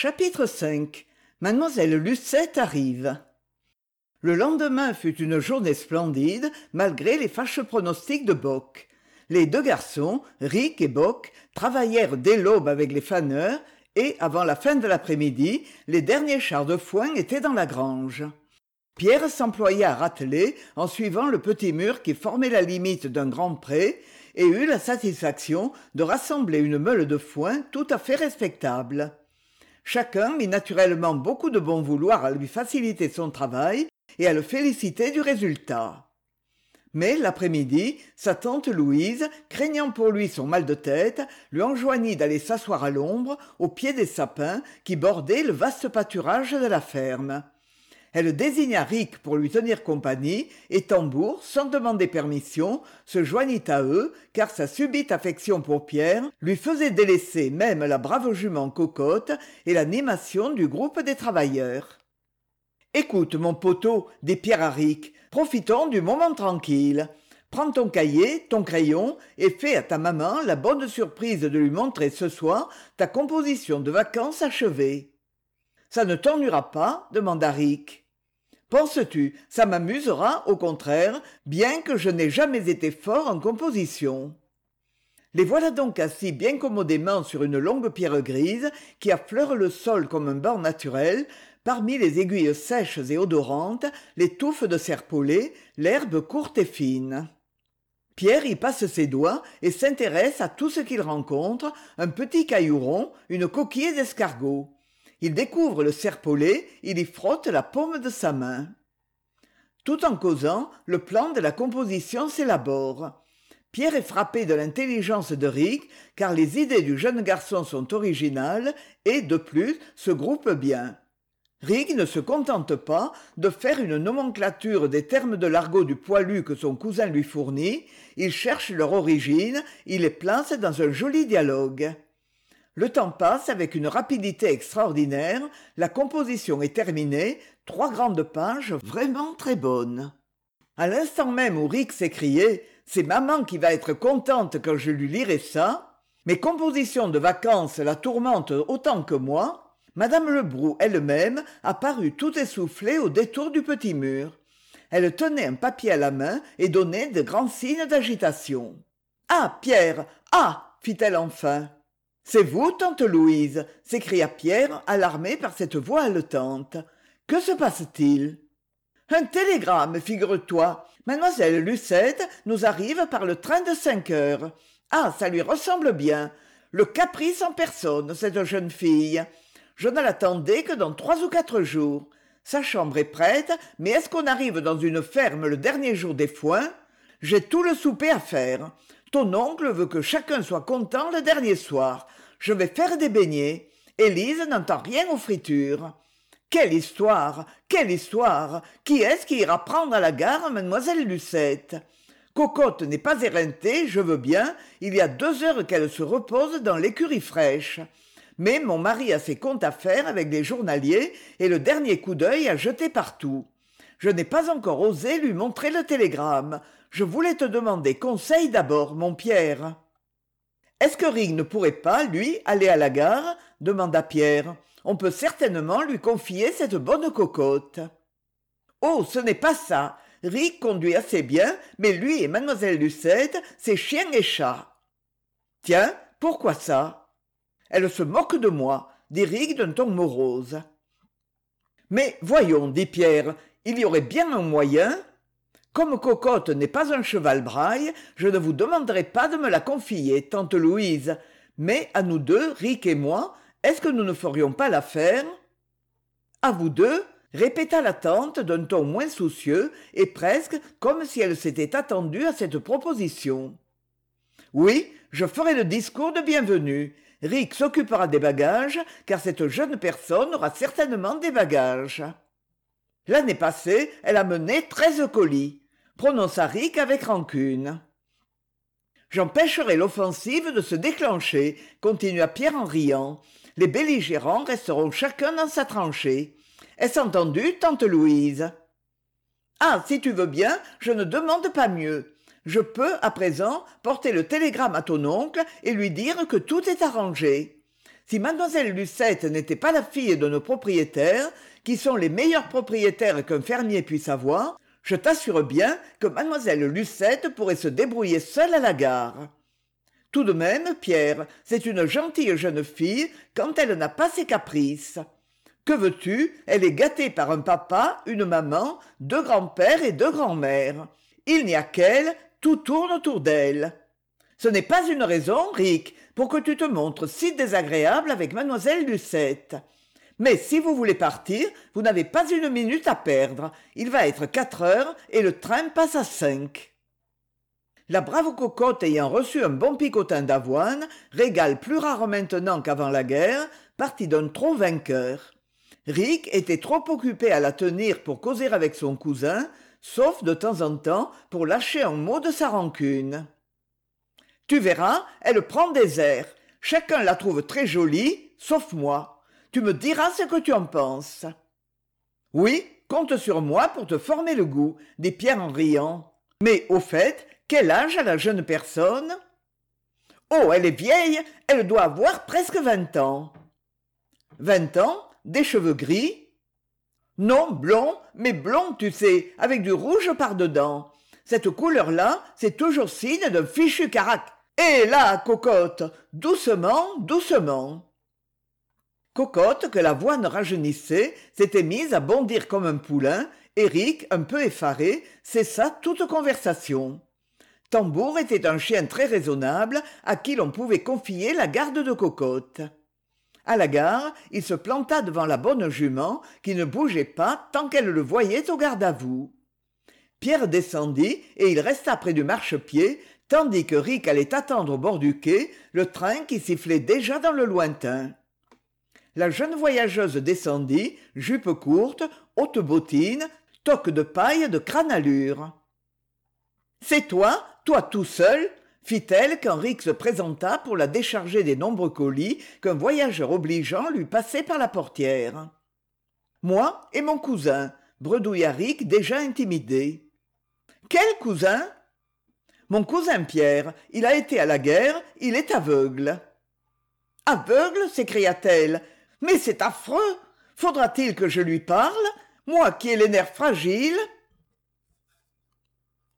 Chapitre 5. Mademoiselle Lucette arrive. Le lendemain fut une journée splendide, malgré les fâcheux pronostics de Bock. Les deux garçons, Rick et Bock, travaillèrent dès l'aube avec les faneurs, et, avant la fin de l'après-midi, les derniers chars de foin étaient dans la grange. Pierre s'employa à rateler en suivant le petit mur qui formait la limite d'un grand pré, et eut la satisfaction de rassembler une meule de foin tout à fait respectable. Chacun mit naturellement beaucoup de bon vouloir à lui faciliter son travail et à le féliciter du résultat. Mais l'après-midi, sa tante Louise, craignant pour lui son mal de tête, lui enjoignit d'aller s'asseoir à l'ombre, au pied des sapins qui bordaient le vaste pâturage de la ferme. Elle désigna Rick pour lui tenir compagnie, et Tambour, sans demander permission, se joignit à eux, car sa subite affection pour Pierre lui faisait délaisser même la brave jument Cocotte et l'animation du groupe des travailleurs. « Écoute, mon poteau, dit Pierre à Rick, profitons du moment tranquille. Prends ton cahier, ton crayon, et fais à ta maman la bonne surprise de lui montrer ce soir ta composition de vacances achevée. »« Ça ne t'ennuiera pas ?» demanda Rick. Penses-tu, ça m'amusera, au contraire, bien que je n'ai jamais été fort en composition. Les voilà donc assis bien commodément sur une longue pierre grise qui affleure le sol comme un banc naturel, parmi les aiguilles sèches et odorantes, les touffes de serpolet, l'herbe courte et fine. Pierre y passe ses doigts et s'intéresse à tout ce qu'il rencontre, un petit caillou rond, une coquille d'escargot. Il découvre le serpolet, il y frotte la paume de sa main. Tout en causant, le plan de la composition s'élabore. Pierre est frappé de l'intelligence de Rick, car les idées du jeune garçon sont originales et, de plus, se groupent bien. Rick ne se contente pas de faire une nomenclature des termes de l'argot du poilu que son cousin lui fournit, il cherche leur origine, il les place dans un joli dialogue. Le temps passe avec une rapidité extraordinaire, la composition est terminée, 3 grandes pages vraiment très bonnes. À l'instant même où Rick s'écriait « C'est maman qui va être contente quand je lui lirai ça », mes compositions de vacances la tourmentent autant que moi, Madame Lebrou elle-même apparut tout essoufflée au détour du petit mur. Elle tenait un papier à la main et donnait de grands signes d'agitation. « Ah, Pierre, ah !» fit-elle enfin. « C'est vous, tante Louise » s'écria Pierre, alarmé par cette voix haletante. « Que se passe-t-il ?»« Un télégramme, figure-toi. Mademoiselle Lucette nous arrive par le train de 5 heures. Ah, ça lui ressemble bien. Le caprice en personne, cette jeune fille. Je ne l'attendais que dans 3 ou 4 jours. Sa chambre est prête, mais est-ce qu'on arrive dans une ferme le dernier jour des foins? J'ai tout le souper à faire. Ton oncle veut que chacun soit content le dernier soir. Je vais faire des beignets. Élise n'entend rien aux fritures. Quelle histoire! Quelle histoire! Qui est-ce qui ira prendre à la gare mademoiselle Lucette? Cocotte n'est pas éreintée, je veux bien, il y a 2 heures qu'elle se repose dans l'écurie fraîche. Mais mon mari a ses comptes à faire avec les journaliers et le dernier coup d'œil à jeter partout. Je n'ai pas encore osé lui montrer le télégramme. Je voulais te demander conseil d'abord, mon Pierre. « Est-ce que Rick ne pourrait pas, lui, aller à la gare ?» demanda Pierre. « On peut certainement lui confier cette bonne cocotte. »« Oh, ce n'est pas ça. Rick conduit assez bien, mais lui et mademoiselle Lucette, c'est chien et chat. »« Tiens, pourquoi ça ?»« Elle se moque de moi, » dit Rick d'un ton morose. « Mais voyons, dit Pierre, il y aurait bien un moyen. Comme Cocotte n'est pas un cheval braille, je ne vous demanderai pas de me la confier, tante Louise. Mais à nous deux, Rick et moi, est-ce que nous ne ferions pas l'affaire ?»« À vous deux ?» répéta la tante d'un ton moins soucieux et presque comme si elle s'était attendue à cette proposition. « Oui, je ferai le discours de bienvenue. Rick s'occupera des bagages, car cette jeune personne aura certainement des bagages. » L'année passée, elle a mené 13 colis, prononça Rick avec rancune. J'empêcherai l'offensive de se déclencher, continua Pierre en riant. Les belligérants resteront chacun dans sa tranchée. Est-ce entendu, tante Louise? Ah, si tu veux bien, je ne demande pas mieux. Je peux, à présent, porter le télégramme à ton oncle et lui dire que tout est arrangé. Si mademoiselle Lucette n'était pas la fille de nos propriétaires, qui sont les meilleurs propriétaires qu'un fermier puisse avoir, je t'assure bien que mademoiselle Lucette pourrait se débrouiller seule à la gare. Tout de même, Pierre, c'est une gentille jeune fille quand elle n'a pas ses caprices. Que veux-tu, elle est gâtée par un papa, une maman, deux grands-pères et deux grands-mères. Il n'y a qu'elle, tout tourne autour d'elle. Ce n'est pas une raison, Rick, pour que tu te montres si désagréable avec mademoiselle Lucette. Mais si vous voulez partir, vous n'avez pas une minute à perdre. Il va être 4 heures et le train passe à 5. La brave cocotte ayant reçu un bon picotin d'avoine, régale plus rare maintenant qu'avant la guerre, partit d'un trot vainqueur. Rick était trop occupé à la tenir pour causer avec son cousin, sauf de temps en temps pour lâcher un mot de sa rancune. Tu verras, elle prend des airs. Chacun la trouve très jolie, sauf moi. Tu me diras ce que tu en penses. Oui, compte sur moi pour te former le goût, dit Pierre en riant. Mais au fait, quel âge a la jeune personne? Oh, elle est vieille, elle doit avoir presque 20 ans. 20 ans? Des cheveux gris? Non, blond, mais blond, tu sais, avec du rouge par-dedans. Cette couleur-là, c'est toujours signe d'un fichu caractère. Et là, cocotte, doucement, doucement. Cocotte, que la voix ne rajeunissait, s'était mise à bondir comme un poulain. Eric, un peu effaré, cessa toute conversation. Tambour était un chien très raisonnable à qui l'on pouvait confier la garde de Cocotte. À la gare, il se planta devant la bonne jument qui ne bougeait pas tant qu'elle le voyait au garde-à-vous. Pierre descendit et il resta près du marchepied tandis que Rick allait attendre au bord du quai le train qui sifflait déjà dans le lointain. La jeune voyageuse descendit, jupe courte, haute bottine, toque de paille de crânalure. « C'est toi, toi tout seul ?» fit-elle quand Rick se présenta pour la décharger des nombreux colis qu'un voyageur obligeant lui passait par la portière. « Moi et mon cousin » bredouilla Rick déjà intimidé. « Quel cousin ?»« Mon cousin Pierre, il a été à la guerre, il est aveugle. »« Aveugle ?» s'écria-t-elle. « Mais c'est affreux. Faudra-t-il que je lui parle, moi qui ai les nerfs fragiles ?»